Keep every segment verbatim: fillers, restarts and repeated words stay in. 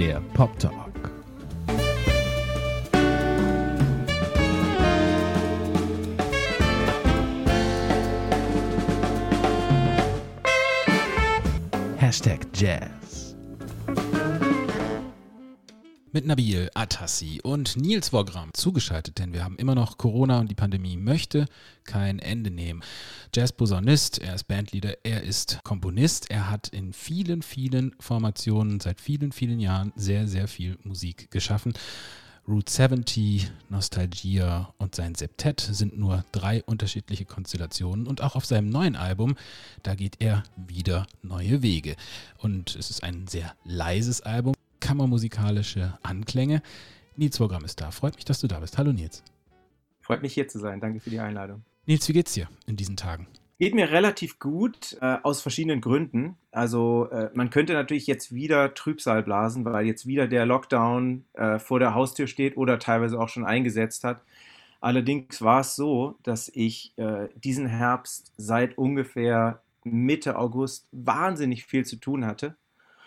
der Pop Talk. Hashtag Jazz. Mit Nabil Atassi und Nils Wogram zugeschaltet, denn wir haben immer noch Corona und die Pandemie möchte kein Ende nehmen. Jazz-Posaunist, er ist Bandleader, er ist Komponist, er hat in vielen, vielen Formationen seit vielen, vielen Jahren sehr, sehr viel Musik geschaffen. Route siebzig, Nostalgia und sein Septett sind nur drei unterschiedliche Konstellationen und auch auf seinem neuen Album, da geht er wieder neue Wege. Und es ist ein sehr leises Album, kammermusikalische Anklänge. Nils Wogram ist da. Freut mich, dass du da bist. Hallo Nils. Freut mich hier zu sein. Danke für die Einladung. Nils, wie geht's dir in diesen Tagen? Geht mir relativ gut, äh, aus verschiedenen Gründen. Also äh, man könnte natürlich jetzt wieder Trübsal blasen, weil jetzt wieder der Lockdown äh, vor der Haustür steht oder teilweise auch schon eingesetzt hat. Allerdings war es so, dass ich äh, diesen Herbst seit ungefähr Mitte August wahnsinnig viel zu tun hatte.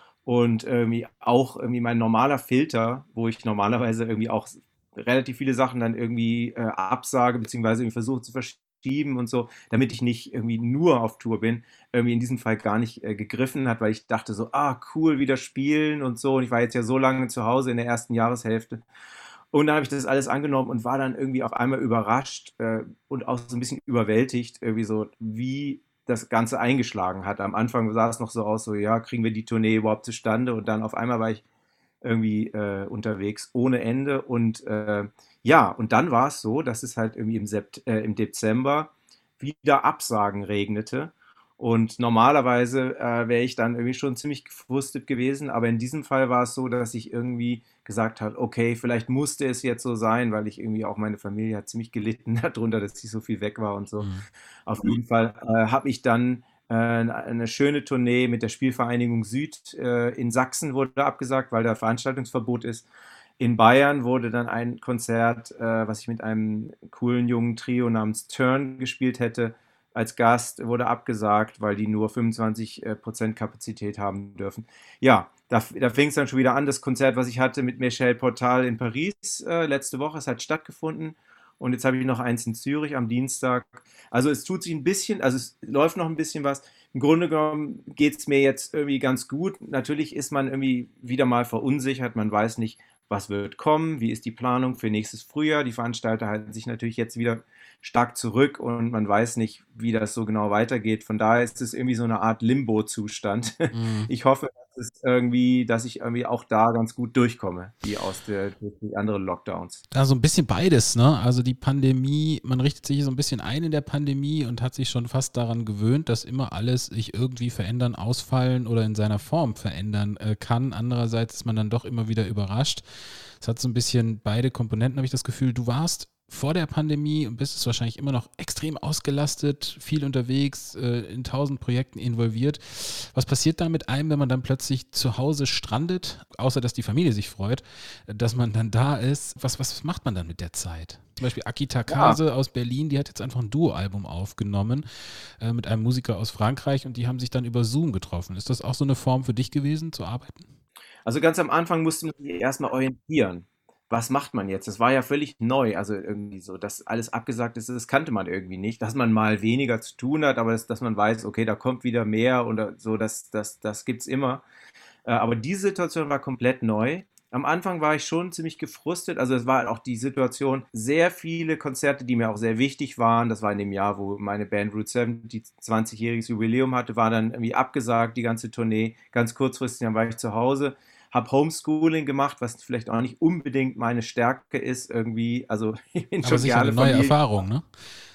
Und irgendwie auch irgendwie mein normaler Filter, wo ich normalerweise irgendwie auch relativ viele Sachen dann irgendwie äh, absage, beziehungsweise irgendwie versuche zu verschieben und so, damit ich nicht irgendwie nur auf Tour bin, irgendwie in diesem Fall gar nicht äh, gegriffen hat, weil ich dachte so, ah, cool, wieder spielen und so. Und ich war jetzt ja so lange zu Hause in der ersten Jahreshälfte. Und dann habe ich das alles angenommen und war dann irgendwie auf einmal überrascht äh, und auch so ein bisschen überwältigt, irgendwie so, wie das Ganze eingeschlagen hat. Am Anfang sah es noch so aus, so ja, kriegen wir die Tournee überhaupt zustande? Und dann auf einmal war ich irgendwie äh, unterwegs ohne Ende. Und äh, ja, und dann war es so, dass es halt irgendwie im, Sept äh, im Dezember wieder Absagen regnete. Und normalerweise äh, wäre ich dann irgendwie schon ziemlich gefrustet gewesen, aber in diesem Fall war es so, dass ich irgendwie gesagt habe, okay, vielleicht musste es jetzt so sein, weil ich irgendwie auch meine Familie hat ziemlich gelitten darunter, dass ich so viel weg war und so. Mhm. Auf jeden Fall äh, habe ich dann äh, eine schöne Tournee mit der Spielvereinigung Süd äh, in Sachsen wurde abgesagt, weil da Veranstaltungsverbot ist. In Bayern wurde dann ein Konzert, äh, was ich mit einem coolen jungen Trio namens Turn gespielt hätte, als Gast, wurde abgesagt, weil die nur fünfundzwanzig Prozent Kapazität haben dürfen. Ja, da, da fing es dann schon wieder an. Das Konzert, was ich hatte mit Michel Portal in Paris äh, letzte Woche, es hat stattgefunden. Und jetzt habe ich noch eins in Zürich am Dienstag. Also es tut sich ein bisschen, also es läuft noch ein bisschen was. Im Grunde genommen geht es mir jetzt irgendwie ganz gut. Natürlich ist man irgendwie wieder mal verunsichert. Man weiß nicht, was wird kommen, wie ist die Planung für nächstes Frühjahr. Die Veranstalter halten sich natürlich jetzt wieder stark zurück und man weiß nicht, wie das so genau weitergeht. Von daher ist es irgendwie so eine Art Limbo-Zustand. Mhm. Ich hoffe, dass, es irgendwie, dass ich irgendwie auch da ganz gut durchkomme, wie aus der, die anderen Lockdowns. Da so ein bisschen beides, ne? Also die Pandemie, man richtet sich so ein bisschen ein in der Pandemie und hat sich schon fast daran gewöhnt, dass immer alles sich irgendwie verändern, ausfallen oder in seiner Form verändern äh, kann. Andererseits ist man dann doch immer wieder überrascht. Es hat so ein bisschen beide Komponenten, habe ich das Gefühl. Du warst vor der Pandemie und bist es wahrscheinlich immer noch extrem ausgelastet, viel unterwegs, äh, in tausend Projekten involviert. Was passiert da mit einem, wenn man dann plötzlich zu Hause strandet, außer dass die Familie sich freut, dass man dann da ist? Was, was macht man dann mit der Zeit? Zum Beispiel Aki Takase ja. aus Berlin, die hat jetzt einfach ein Duo-Album aufgenommen äh, mit einem Musiker aus Frankreich und die haben sich dann über Zoom getroffen. Ist das auch so eine Form für dich gewesen, zu arbeiten? Also ganz am Anfang musste man sich erstmal orientieren. Was macht man jetzt? Das war ja völlig neu, also irgendwie so, dass alles abgesagt ist, das kannte man irgendwie nicht, dass man mal weniger zu tun hat, aber das, dass man weiß, okay, da kommt wieder mehr oder so, das, das, das gibt es immer. Äh, aber diese Situation war komplett neu. Am Anfang war ich schon ziemlich gefrustet, also es war auch die Situation, sehr viele Konzerte, die mir auch sehr wichtig waren, das war in dem Jahr, wo meine Band Route siebzig zwanzigjähriges Jubiläum hatte, war dann irgendwie abgesagt, die ganze Tournee, ganz kurzfristig, dann war ich zu Hause. Habe Homeschooling gemacht, was vielleicht auch nicht unbedingt meine Stärke ist, irgendwie, also ich bin aber schon sicher eine neue Familie. Erfahrung, ne?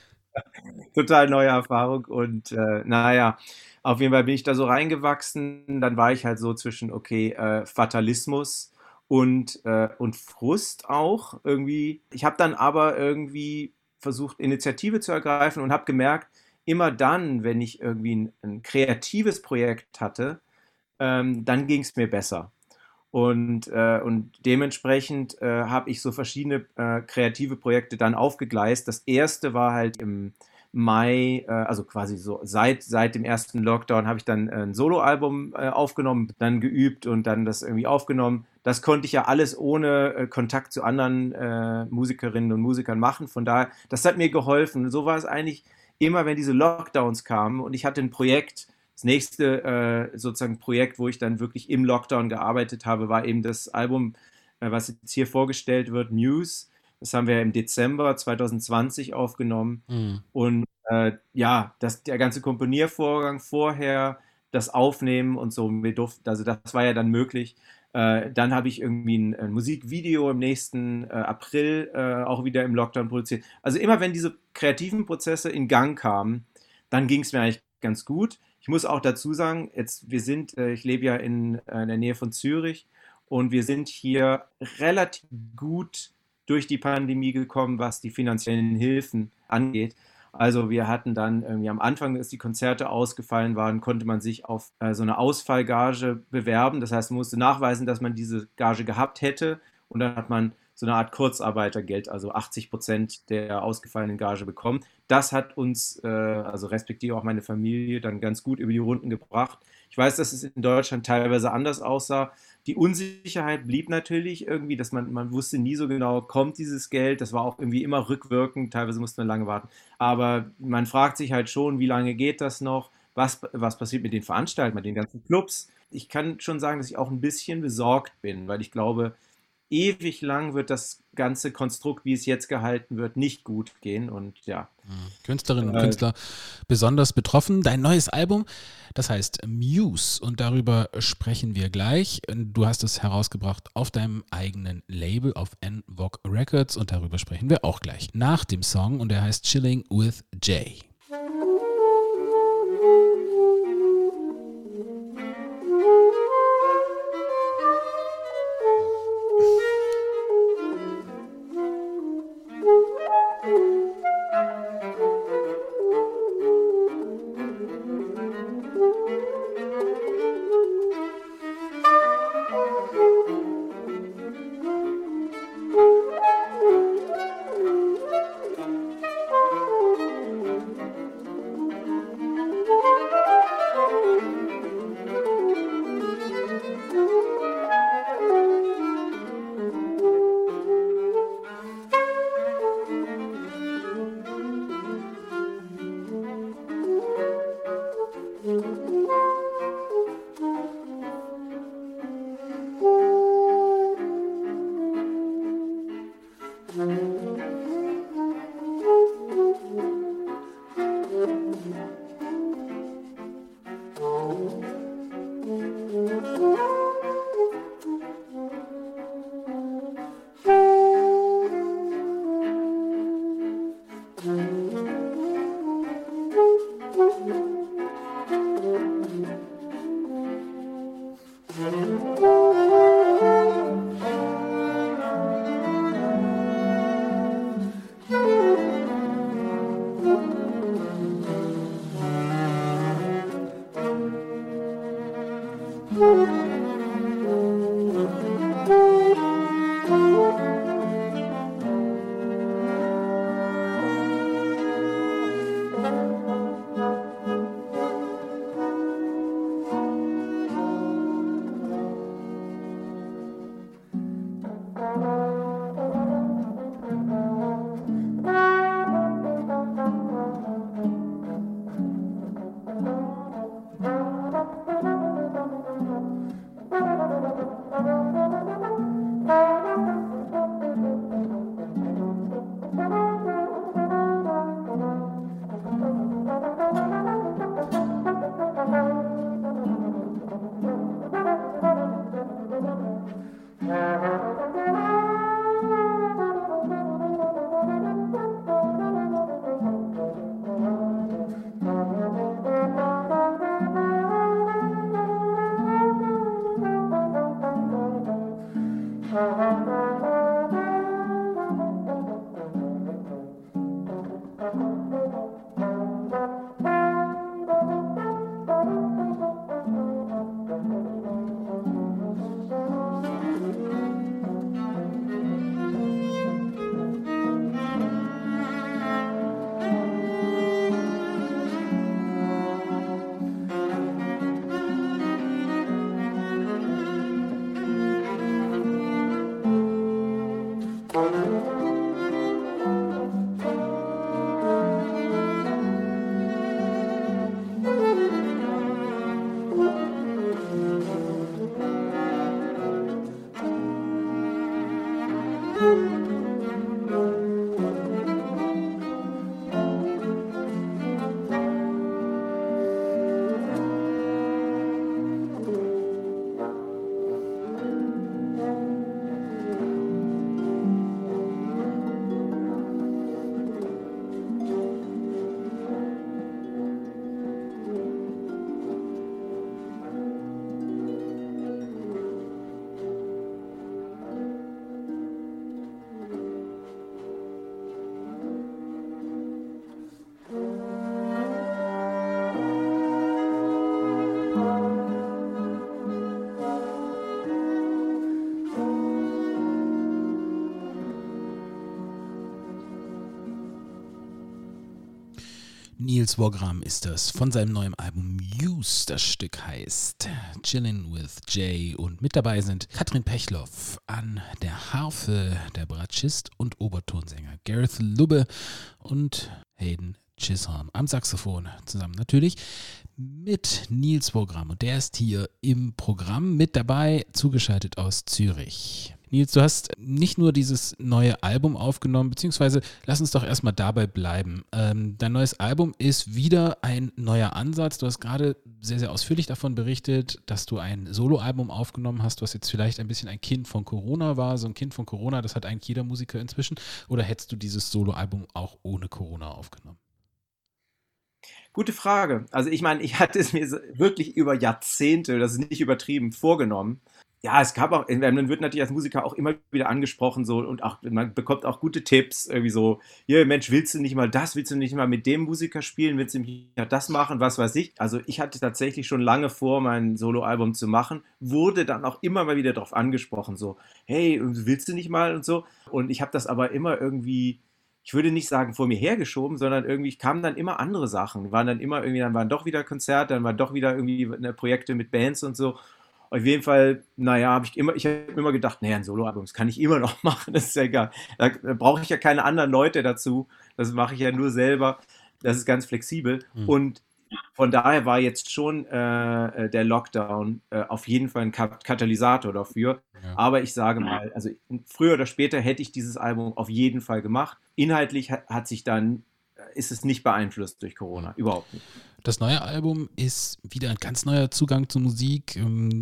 Total neue Erfahrung und äh, naja, auf jeden Fall bin ich da so reingewachsen, dann war ich halt so zwischen, okay, äh, Fatalismus und, äh, und Frust auch irgendwie. Ich habe dann aber irgendwie versucht, Initiative zu ergreifen und habe gemerkt, immer dann, wenn ich irgendwie ein, ein kreatives Projekt hatte, ähm, dann ging es mir besser. Und, äh, und dementsprechend äh, habe ich so verschiedene äh, kreative Projekte dann aufgegleist. Das erste war halt im Mai, äh, also quasi so seit, seit dem ersten Lockdown, habe ich dann ein Soloalbum äh, aufgenommen, dann geübt und dann das irgendwie aufgenommen. Das konnte ich ja alles ohne äh, Kontakt zu anderen äh, Musikerinnen und Musikern machen. Von daher, das hat mir geholfen. So war es eigentlich immer, wenn diese Lockdowns kamen und ich hatte ein Projekt. Das nächste äh, sozusagen Projekt, wo ich dann wirklich im Lockdown gearbeitet habe, war eben das Album, äh, was jetzt hier vorgestellt wird, Muse. Das haben wir im Dezember zwanzig zwanzig aufgenommen. Mhm. Und äh, ja, das, der ganze Komponiervorgang vorher, das Aufnehmen und so, wir durften, also das war ja dann möglich. Äh, dann habe ich irgendwie ein, ein Musikvideo im nächsten äh, April äh, auch wieder im Lockdown produziert. Also immer wenn diese kreativen Prozesse in Gang kamen, dann ging es mir eigentlich ganz gut. Ich muss auch dazu sagen, jetzt wir sind, äh, ich lebe ja in, äh, in der Nähe von Zürich und wir sind hier relativ gut durch die Pandemie gekommen, was die finanziellen Hilfen angeht. Also wir hatten dann irgendwie am Anfang, als die Konzerte ausgefallen waren, konnte man sich auf äh, so eine Ausfallgage bewerben. Das heißt, man musste nachweisen, dass man diese Gage gehabt hätte und dann hat man so eine Art Kurzarbeitergeld, also achtzig Prozent der ausgefallenen Gage bekommen. Das hat uns, äh, also respektive auch meine Familie, dann ganz gut über die Runden gebracht. Ich weiß, dass es in Deutschland teilweise anders aussah. Die Unsicherheit blieb natürlich irgendwie, dass man, man wusste nie so genau, kommt dieses Geld. Das war auch irgendwie immer rückwirkend, teilweise musste man lange warten. Aber man fragt sich halt schon, wie lange geht das noch? Was, was passiert mit den Veranstaltern, mit den ganzen Clubs? Ich kann schon sagen, dass ich auch ein bisschen besorgt bin, weil ich glaube, ewig lang wird das ganze Konstrukt, wie es jetzt gehalten wird, nicht gut gehen. Und ja. Künstlerinnen und Äh, Künstler besonders betroffen. Dein neues Album, das heißt Muse und darüber sprechen wir gleich. Du hast es herausgebracht auf deinem eigenen Label, auf N Vogue Records und darüber sprechen wir auch gleich nach dem Song und der heißt Chilling with Jay. Niels Wogram ist das von seinem neuen Album Muse. Das Stück heißt Chillin' with Jay und mit dabei sind Katrin Pechloff an der Harfe, der Bratschist und Obertonsänger Gareth Lubbe und Hayden Chisholm am Saxophon zusammen natürlich mit Niels Wogram. Und der ist hier im Programm mit dabei, zugeschaltet aus Zürich. Niels, du hast nicht nur dieses neue Album aufgenommen, beziehungsweise lass uns doch erstmal dabei bleiben. Ähm, dein neues Album ist wieder ein neuer Ansatz. Du hast gerade sehr, sehr ausführlich davon berichtet, dass du ein Soloalbum aufgenommen hast, was jetzt vielleicht ein bisschen ein Kind von Corona war. So ein Kind von Corona, das hat eigentlich jeder Musiker inzwischen. Oder hättest du dieses Soloalbum auch ohne Corona aufgenommen? Gute Frage. Also ich meine, ich hatte es mir so wirklich über Jahrzehnte, das ist nicht übertrieben, vorgenommen. Ja, es gab auch, man wird natürlich als Musiker auch immer wieder angesprochen so und auch man bekommt auch gute Tipps, irgendwie so, hier Mensch, willst du nicht mal das, willst du nicht mal mit dem Musiker spielen, willst du nicht mal das machen, was weiß ich. Also ich hatte tatsächlich schon lange vor, mein Soloalbum zu machen, wurde dann auch immer mal wieder darauf angesprochen, so, hey, willst du nicht mal und so. Und ich habe das aber immer irgendwie, ich würde nicht sagen vor mir hergeschoben, sondern irgendwie kamen dann immer andere Sachen, waren dann immer irgendwie, dann waren doch wieder Konzerte, dann waren doch wieder irgendwie Projekte mit Bands und so. Auf jeden Fall, naja, habe ich immer, ich habe immer gedacht, naja, ein Soloalbum, das kann ich immer noch machen, das ist ja egal. Da brauche ich ja keine anderen Leute dazu, das mache ich ja nur selber, das ist ganz flexibel. Mhm. Und von daher war jetzt schon äh, der Lockdown äh, auf jeden Fall ein Kat- Katalysator dafür. Ja. Aber ich sage mal, also früher oder später hätte ich dieses Album auf jeden Fall gemacht. Inhaltlich hat, hat sich dann, ist es nicht beeinflusst durch Corona, überhaupt nicht. Das neue Album ist wieder ein ganz neuer Zugang zur Musik.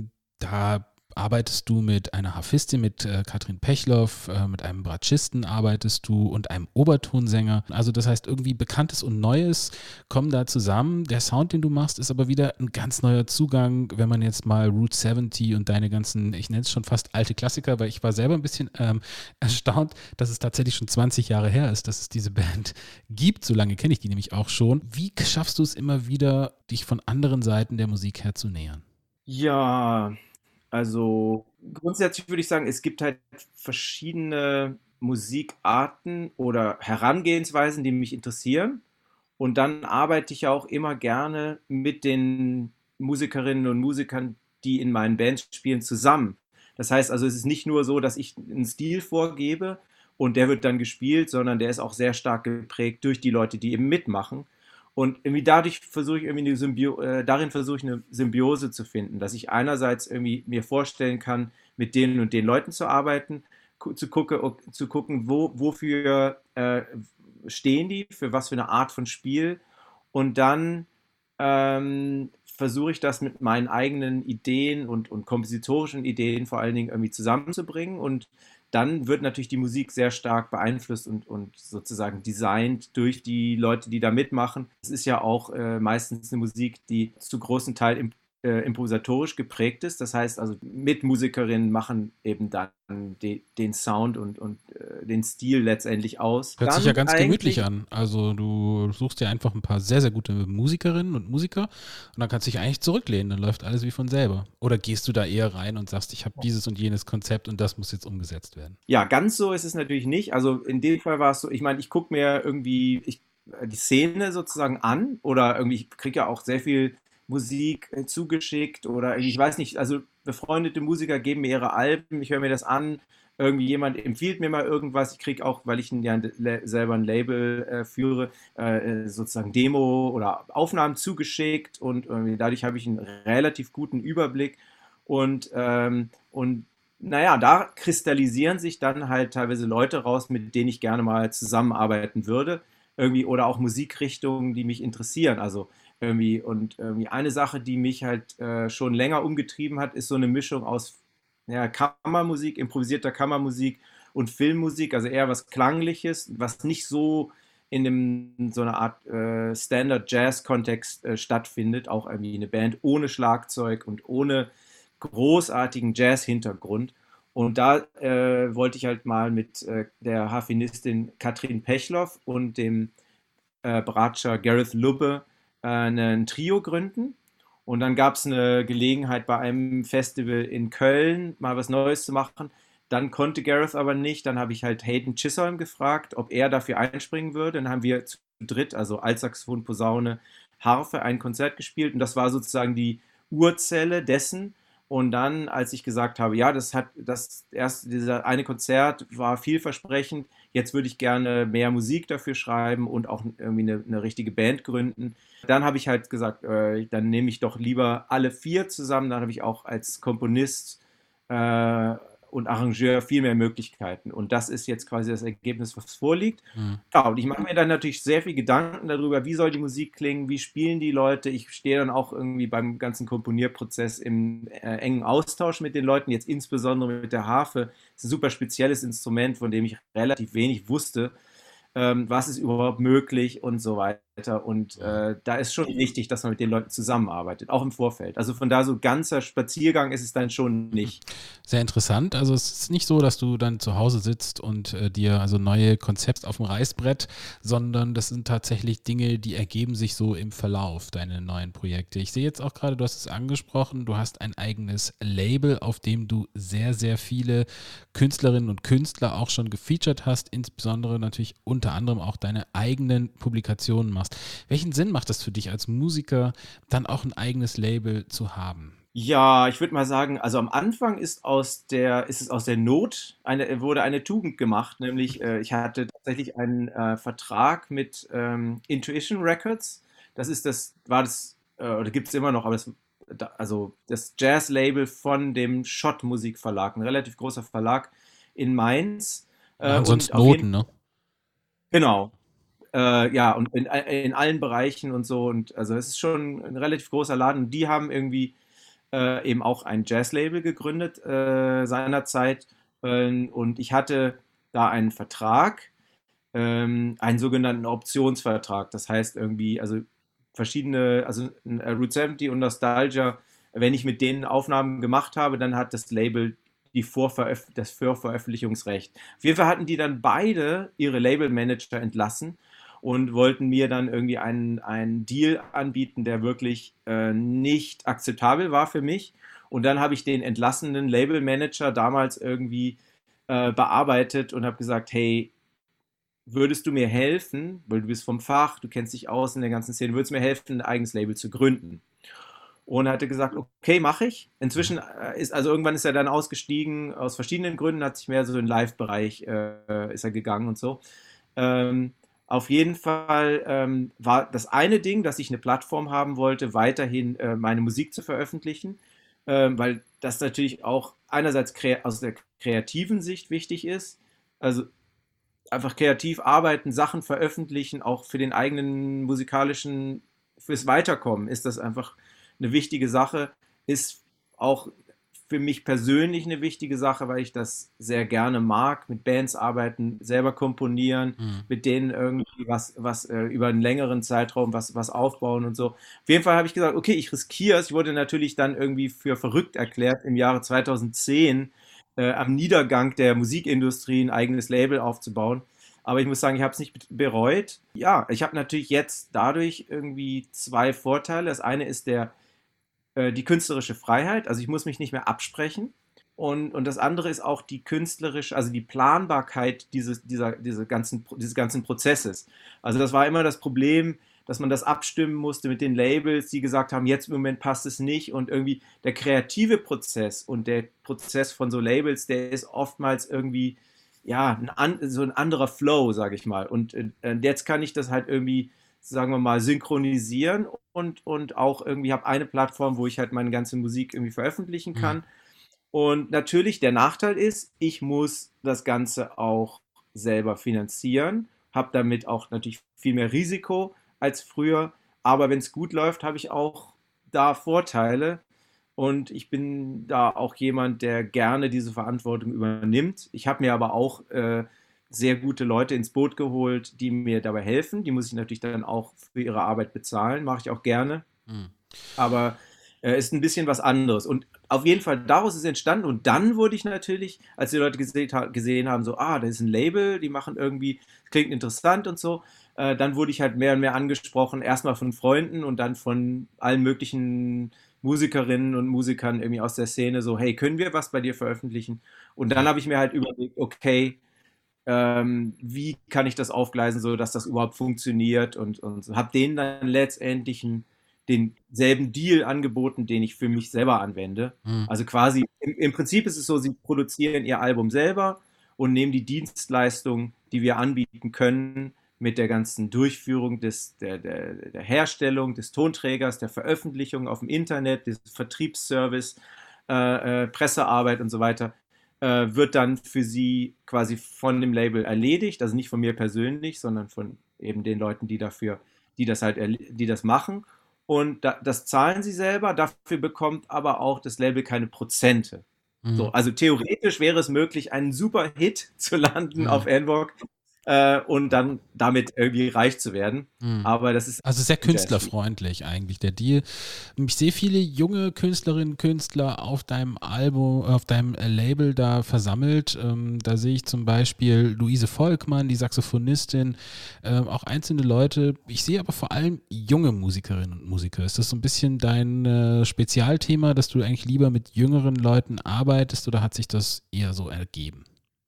Da arbeitest du mit einer Harfistin, mit äh, Katrin Pechloff, äh, mit einem Bratschisten arbeitest du und einem Obertonsänger. Also das heißt, irgendwie Bekanntes und Neues kommen da zusammen. Der Sound, den du machst, ist aber wieder ein ganz neuer Zugang, wenn man jetzt mal Route siebzig und deine ganzen, ich nenne es schon fast alte Klassiker, weil ich war selber ein bisschen ähm, erstaunt, dass es tatsächlich schon zwanzig Jahre her ist, dass es diese Band gibt. So lange kenne ich die nämlich auch schon. Wie schaffst du es immer wieder, dich von anderen Seiten der Musik her zu nähern? Ja, also grundsätzlich würde ich sagen, es gibt halt verschiedene Musikarten oder Herangehensweisen, die mich interessieren. Und dann arbeite ich auch immer gerne mit den Musikerinnen und Musikern, die in meinen Bands spielen, zusammen. Das heißt also, es ist nicht nur so, dass ich einen Stil vorgebe und der wird dann gespielt, sondern der ist auch sehr stark geprägt durch die Leute, die eben mitmachen. Und irgendwie dadurch versuche ich irgendwie eine Symbio äh, darin versuche ich eine Symbiose zu finden, dass ich einerseits irgendwie mir vorstellen kann, mit denen und den Leuten zu arbeiten, gu zu, gucke, zu gucken, wo, wofür äh, stehen die, für was für eine Art von Spiel. Und dann ähm, versuche ich das mit meinen eigenen Ideen und, und kompositorischen Ideen vor allen Dingen irgendwie zusammenzubringen. Und dann wird natürlich die Musik sehr stark beeinflusst und, und sozusagen designt durch die Leute, die da mitmachen. Es ist ja auch äh, meistens eine Musik, die zu großen Teil im, äh, improvisatorisch geprägt ist. Das heißt also, Mitmusikerinnen machen eben dann de, den Sound und, und äh, den Stil letztendlich aus. Hört dann sich ja ganz gemütlich an. Also du suchst dir einfach ein paar sehr, sehr gute Musikerinnen und Musiker und dann kannst du dich eigentlich zurücklehnen, dann läuft alles wie von selber. Oder gehst du da eher rein und sagst, ich habe dieses und jenes Konzept und das muss jetzt umgesetzt werden? Ja, ganz so ist es natürlich nicht. Also in dem Fall war es so, ich meine, ich gucke mir irgendwie ich, die Szene sozusagen an oder irgendwie, ich kriege ja auch sehr viel Musik äh, zugeschickt oder ich weiß nicht, also befreundete Musiker geben mir ihre Alben, ich höre mir das an, irgendwie jemand empfiehlt mir mal irgendwas, ich kriege auch, weil ich ein, ja, selber ein Label äh, führe, äh, sozusagen Demo oder Aufnahmen zugeschickt und irgendwie dadurch habe ich einen relativ guten Überblick und, ähm, und naja, da kristallisieren sich dann halt teilweise Leute raus, mit denen ich gerne mal zusammenarbeiten würde, irgendwie oder auch Musikrichtungen, die mich interessieren, also irgendwie und irgendwie eine Sache, die mich halt äh, schon länger umgetrieben hat, ist so eine Mischung aus ja, Kammermusik, improvisierter Kammermusik und Filmmusik, also eher was Klangliches, was nicht so in dem, so einer Art äh, Standard-Jazz-Kontext äh, stattfindet, auch irgendwie eine Band ohne Schlagzeug und ohne großartigen Jazz-Hintergrund. Und da äh, wollte ich halt mal mit äh, der Harfenistin Katrin Pechloff und dem äh, Bratscher Gareth Lubbe äh, ein Trio gründen. Und dann gab es eine Gelegenheit bei einem Festival in Köln, mal was Neues zu machen. Dann konnte Gareth aber nicht. Dann habe ich halt Hayden Chisholm gefragt, ob er dafür einspringen würde. Dann haben wir dritt, also Altsaxophon, Posaune, Harfe, ein Konzert gespielt und das war sozusagen die Urzelle dessen. Und dann, als ich gesagt habe, ja, das hat das erste, dieser eine Konzert war vielversprechend, jetzt würde ich gerne mehr Musik dafür schreiben und auch irgendwie eine, eine richtige Band gründen. Dann habe ich halt gesagt, äh, dann nehme ich doch lieber alle vier zusammen. Dann habe ich auch als Komponist äh, und Arrangeur viel mehr Möglichkeiten. Und das ist jetzt quasi das Ergebnis, was vorliegt. Hm. Ja, und ich mache mir dann natürlich sehr viel Gedanken darüber, wie soll die Musik klingen, wie spielen die Leute. Ich stehe dann auch irgendwie beim ganzen Komponierprozess im äh, engen Austausch mit den Leuten, jetzt insbesondere mit der Harfe. Das ist ein super spezielles Instrument, von dem ich relativ wenig wusste. Ähm, was ist überhaupt möglich und so weiter. Und äh, da ist schon wichtig, dass man mit den Leuten zusammenarbeitet, auch im Vorfeld. Also von da so ganzer Spaziergang ist es dann schon nicht. Sehr interessant. Also es ist nicht so, dass du dann zu Hause sitzt und äh, dir also neue Konzepte auf dem Reißbrett, sondern das sind tatsächlich Dinge, die ergeben sich so im Verlauf, deine neuen Projekte. Ich sehe jetzt auch gerade, du hast es angesprochen, du hast ein eigenes Label, auf dem du sehr, sehr viele Künstlerinnen und Künstler auch schon gefeatured hast, insbesondere natürlich unter anderem auch deine eigenen Publikationen machst. Welchen Sinn macht das für dich als Musiker, dann auch ein eigenes Label zu haben? Ja, ich würde mal sagen, also am Anfang ist aus der, ist es aus der Not eine, wurde eine Tugend gemacht, nämlich äh, ich hatte tatsächlich einen äh, Vertrag mit ähm, Intuition Records. Das ist das, war das, äh, oder gibt es immer noch, aber das, da, also das Jazz-Label von dem Schott Musikverlag, ein relativ großer Verlag in Mainz. Äh, Machen sonst und auf jeden Noten, ne? Genau. Äh, ja, und in, in allen Bereichen und so. Und also es ist schon ein relativ großer Laden. Und die haben irgendwie äh, eben auch ein Jazz-Label gegründet äh, seinerzeit. Ähm, und ich hatte da einen Vertrag, ähm, einen sogenannten Optionsvertrag. Das heißt irgendwie, also verschiedene, also äh, Route siebzig und Nostalgia, wenn ich mit denen Aufnahmen gemacht habe, dann hat das Label die Vorveröf das Vorveröffentlichungsrecht. Auf jeden Fall hatten die dann beide ihre Labelmanager entlassen und wollten mir dann irgendwie einen, einen Deal anbieten, der wirklich äh, nicht akzeptabel war für mich. Und dann habe ich den entlassenen Labelmanager damals irgendwie äh, bearbeitet und habe gesagt, hey, würdest du mir helfen, weil du bist vom Fach, du kennst dich aus in der ganzen Szene, würdest du mir helfen, ein eigenes Label zu gründen? Und er hatte gesagt, okay, mache ich. Inzwischen äh, ist, also irgendwann ist er dann ausgestiegen, aus verschiedenen Gründen, hat sich mehr so in den Live-Bereich äh, ist er gegangen und so. Ähm, auf jeden Fall ähm, war das eine Ding, dass ich eine Plattform haben wollte, weiterhin äh, meine Musik zu veröffentlichen, ähm, weil das natürlich auch einerseits kre- aus der kreativen Sicht wichtig ist. Also einfach kreativ arbeiten, Sachen veröffentlichen, auch für den eigenen musikalischen, fürs Weiterkommen ist das einfach eine wichtige Sache, ist auch für mich persönlich eine wichtige Sache, weil ich das sehr gerne mag, mit Bands arbeiten, selber komponieren, Mhm. mit denen irgendwie was, was äh, über einen längeren Zeitraum was, was aufbauen und so. Auf jeden Fall habe ich gesagt, okay, ich riskiere es. Ich wurde natürlich dann irgendwie für verrückt erklärt, im Jahre zweitausendzehn äh, am Niedergang der Musikindustrie ein eigenes Label aufzubauen. Aber ich muss sagen, ich habe es nicht bereut. Ja, ich habe natürlich jetzt dadurch irgendwie zwei Vorteile. Das eine ist der äh, die künstlerische Freiheit, also ich muss mich nicht mehr absprechen. Und, und das andere ist auch die künstlerische, also die Planbarkeit dieses, dieser, diese ganzen, dieses ganzen Prozesses. Also das war immer das Problem, dass man das abstimmen musste mit den Labels, die gesagt haben, jetzt im Moment passt es nicht. Und irgendwie der kreative Prozess und der Prozess von so Labels, der ist oftmals irgendwie, ja, ein an, so ein anderer Flow, sage ich mal. Und äh, jetzt kann ich das halt irgendwie, sagen wir mal, synchronisieren und, und auch irgendwie habe eine Plattform, wo ich halt meine ganze Musik irgendwie veröffentlichen Mhm. kann. Und natürlich der Nachteil ist, ich muss das Ganze auch selber finanzieren, habe damit auch natürlich viel mehr Risiko als früher. Aber wenn es gut läuft, habe ich auch da Vorteile. Und ich bin da auch jemand, der gerne diese Verantwortung übernimmt. Ich habe mir aber auch äh, sehr gute Leute ins Boot geholt, die mir dabei helfen. Die muss ich natürlich dann auch für ihre Arbeit bezahlen, mache ich auch gerne. Mhm. Aber äh, ist ein bisschen was anderes. Und auf jeden Fall daraus ist entstanden. Und dann wurde ich natürlich, als die Leute gesehen, gesehen haben, so, ah, das ist ein Label, die machen irgendwie, klingt interessant und so, äh, dann wurde ich halt mehr und mehr angesprochen, erstmal von Freunden und dann von allen möglichen Musikerinnen und Musikern irgendwie aus der Szene, so, hey, können wir was bei dir veröffentlichen? Und dann habe ich mir halt überlegt, okay, ähm, wie kann ich das aufgleisen, so dass das überhaupt funktioniert und, und so. Habe denen dann letztendlich einen, denselben Deal angeboten, den ich für mich selber anwende. Mhm. Also quasi, im, im Prinzip ist es so, sie produzieren ihr Album selber und nehmen die Dienstleistung, die wir anbieten können, mit der ganzen Durchführung des, der, der, der Herstellung des Tonträgers, der Veröffentlichung auf dem Internet, des Vertriebsservice, äh, äh, Pressearbeit und so weiter, äh, wird dann für sie quasi von dem Label erledigt, also nicht von mir persönlich, sondern von eben den Leuten, die dafür, die das halt, die das machen. Und da, das zahlen sie selber, dafür bekommt aber auch das Label keine Prozente. So, Mhm. also theoretisch wäre es möglich, einen super Hit zu landen auf Mhm. N-Vogue äh, und dann damit irgendwie reich zu werden. Mhm. Aber das ist Also sehr im Jazzspiel. künstlerfreundlich eigentlich der Deal. Ich sehe viele junge Künstlerinnen und Künstler auf deinem Album, auf deinem äh, Label da versammelt. Ähm, da sehe ich zum Beispiel Luise Volkmann, die Saxophonistin, ähm, auch einzelne Leute. Ich sehe aber vor allem junge Musikerinnen und Musiker. Ist das so ein bisschen dein äh, Spezialthema, dass du eigentlich lieber mit jüngeren Leuten arbeitest oder hat sich das eher so ergeben?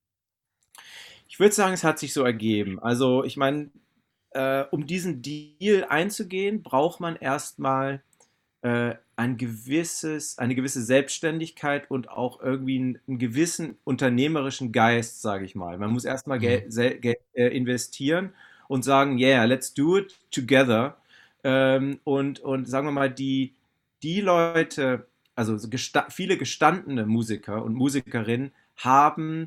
Ich würde sagen, es hat sich so ergeben. Also ich meine, äh, um diesen Deal einzugehen, braucht man erstmal äh, ein gewisses, eine gewisse Selbstständigkeit und auch irgendwie einen, einen gewissen unternehmerischen Geist, sage ich mal. Man muss erstmal Mhm. Geld, sel- Geld äh, investieren und sagen, yeah, let's do it together. Ähm, und, und sagen wir mal, die, die Leute, also so gesta viele gestandene Musiker und Musikerinnen haben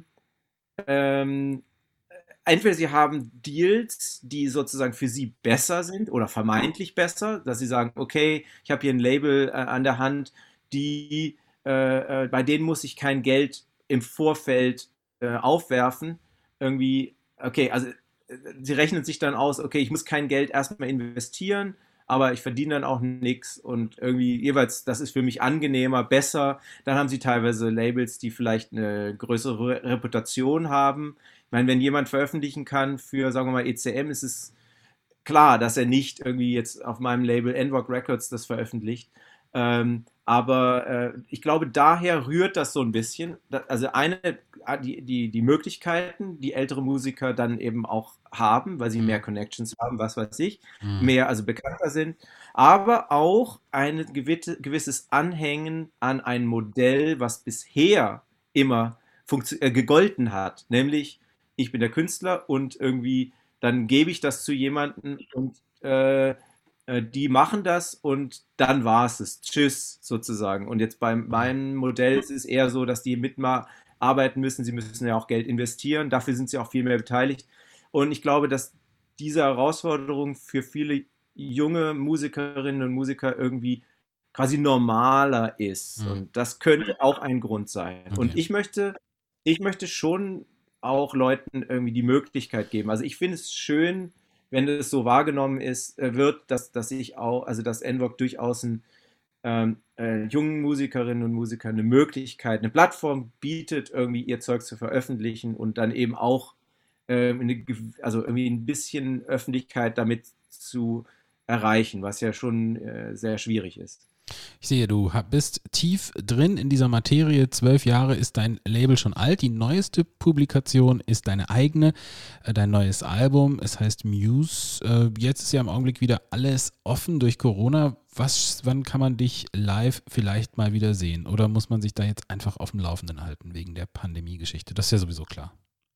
ähm, entweder sie haben Deals, die sozusagen für sie besser sind oder vermeintlich besser, dass sie sagen, okay, ich habe hier ein Label äh, an der Hand, die, äh, äh, bei denen muss ich kein Geld im Vorfeld äh, aufwerfen. Irgendwie, okay, also äh, sie rechnen sich dann aus, okay, ich muss kein Geld erstmal investieren, aber ich verdiene dann auch nichts und irgendwie jeweils, das ist für mich angenehmer, besser. Dann haben sie teilweise Labels, die vielleicht eine größere Reputation haben. Ich meine, wenn jemand veröffentlichen kann für, sagen wir mal, E C M, ist es klar, dass er nicht irgendwie jetzt auf meinem Label N-Vogue Records das veröffentlicht. Ähm, aber äh, ich glaube, daher rührt das so ein bisschen. Da, also eine, die, die, die Möglichkeiten, die ältere Musiker dann eben auch haben, weil sie mehr Mhm. Connections haben, was weiß ich, Mhm. mehr, also bekannter sind, aber auch ein gewisse, gewisses Anhängen an ein Modell, was bisher immer äh, gegolten hat, nämlich ich bin der Künstler und irgendwie dann gebe ich das zu jemandem und äh, äh, die machen das und dann war es es. Tschüss, sozusagen. Und jetzt bei Mhm. meinem Modell ist es eher so, dass die mitarbeiten müssen. Sie müssen ja auch Geld investieren. Dafür sind sie auch viel mehr beteiligt. Und ich glaube, dass diese Herausforderung für viele junge Musikerinnen und Musiker irgendwie quasi normaler ist. Mhm. Und das könnte auch ein Grund sein. Und Okay. ich möchte, ich möchte schon auch Leuten irgendwie die Möglichkeit geben. Also ich finde es schön, wenn es so wahrgenommen ist, äh, wird, dass, dass ich auch, also dass N-Vogue durchaus ein, ähm, äh, jungen Musikerinnen und Musikern eine Möglichkeit, eine Plattform bietet, irgendwie ihr Zeug zu veröffentlichen und dann eben auch äh, eine, also irgendwie ein bisschen Öffentlichkeit damit zu erreichen, was ja schon äh, sehr schwierig ist. Ich sehe, du ha- bist tief drin in dieser Materie. Zwölf Jahre ist dein Label schon alt. Die neueste Publikation ist deine eigene, äh, dein neues Album. Es heißt Muse. Äh, jetzt ist ja im Augenblick wieder alles offen durch Corona. Was, wann kann man dich live vielleicht mal wieder sehen? Oder muss man sich da jetzt einfach auf dem Laufenden halten wegen der Pandemie-Geschichte? Das ist ja sowieso klar.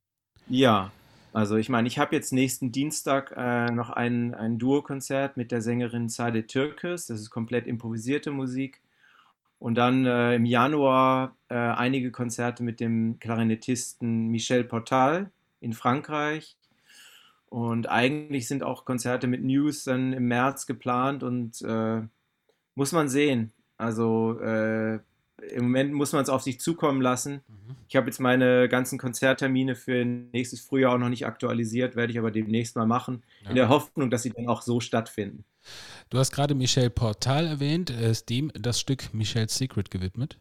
Ja, also ich meine, ich habe jetzt nächsten Dienstag äh, noch ein, ein Duo-Konzert mit der Sängerin Sade Türkes. Das ist komplett improvisierte Musik. Und dann äh, im Januar äh, einige Konzerte mit dem Klarinettisten Michel Portal in Frankreich. Und eigentlich sind auch Konzerte mit News dann im März geplant und äh, muss man sehen. Also äh, im Moment muss man es auf sich zukommen lassen. Mhm. Ich habe jetzt meine ganzen Konzerttermine für nächstes Frühjahr auch noch nicht aktualisiert, werde ich aber demnächst mal machen, in Ja. der Hoffnung, dass sie dann auch so stattfinden. Du hast gerade Michel Portal erwähnt. Ist dem das Stück Michel's Secret gewidmet?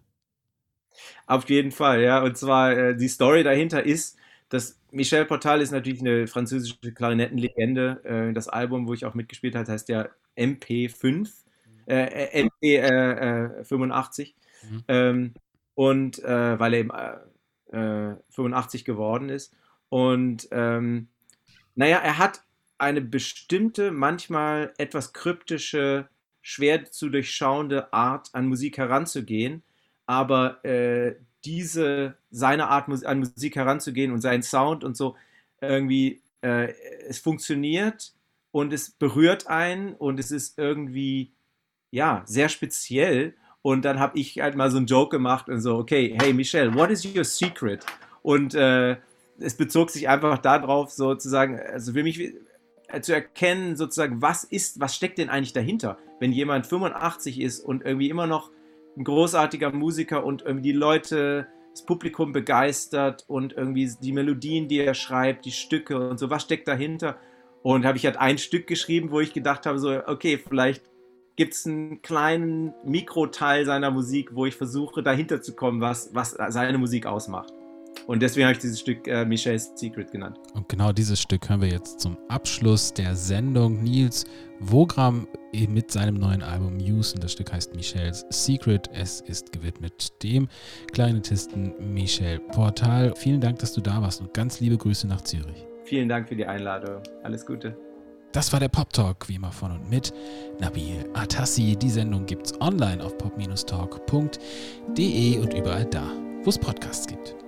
Auf jeden Fall, ja. Und zwar äh, die Story dahinter ist, dass Michel Portal ist natürlich eine französische Klarinettenlegende. Äh, das Album, wo ich auch mitgespielt habe, heißt ja M P fünf, äh, äh, M P äh, äh, fünfundachtzig. Mhm. Ähm, und äh, weil er eben äh, äh, fünfundachtzig geworden ist. Und ähm, naja, er hat eine bestimmte, manchmal etwas kryptische, schwer zu durchschauende Art, an Musik heranzugehen, aber äh, diese, seine Art an Musik heranzugehen und seinen Sound und so, irgendwie, äh, es funktioniert und es berührt einen und es ist irgendwie, ja, sehr speziell. Und dann habe ich halt mal so einen Joke gemacht und so, okay, hey Michel, what is your secret? Und äh, es bezog sich einfach darauf, sozusagen, also für mich zu erkennen, sozusagen, was ist, was steckt denn eigentlich dahinter, wenn jemand fünfundachtzig ist und irgendwie immer noch ein großartiger Musiker und irgendwie die Leute, das Publikum begeistert und irgendwie die Melodien, die er schreibt, die Stücke und so, was steckt dahinter? Und habe ich halt ein Stück geschrieben, wo ich gedacht habe, so, okay, vielleicht gibt es einen kleinen Mikroteil seiner Musik, wo ich versuche, dahinter zu kommen, was, was seine Musik ausmacht. Und deswegen habe ich dieses Stück äh, Michel's Secret genannt. Und genau dieses Stück hören wir jetzt zum Abschluss der Sendung. Nils Wogram mit seinem neuen Album Muse, und das Stück heißt Michel's Secret. Es ist gewidmet dem Klarinettisten Michel Portal. Vielen Dank, dass du da warst und ganz liebe Grüße nach Zürich. Vielen Dank für die Einladung. Alles Gute. Das war der Pop Talk, wie immer von und mit Nabil Atassi. Die Sendung gibt's online auf pop Bindestrich talk punkt de und überall da, wo es Podcasts gibt.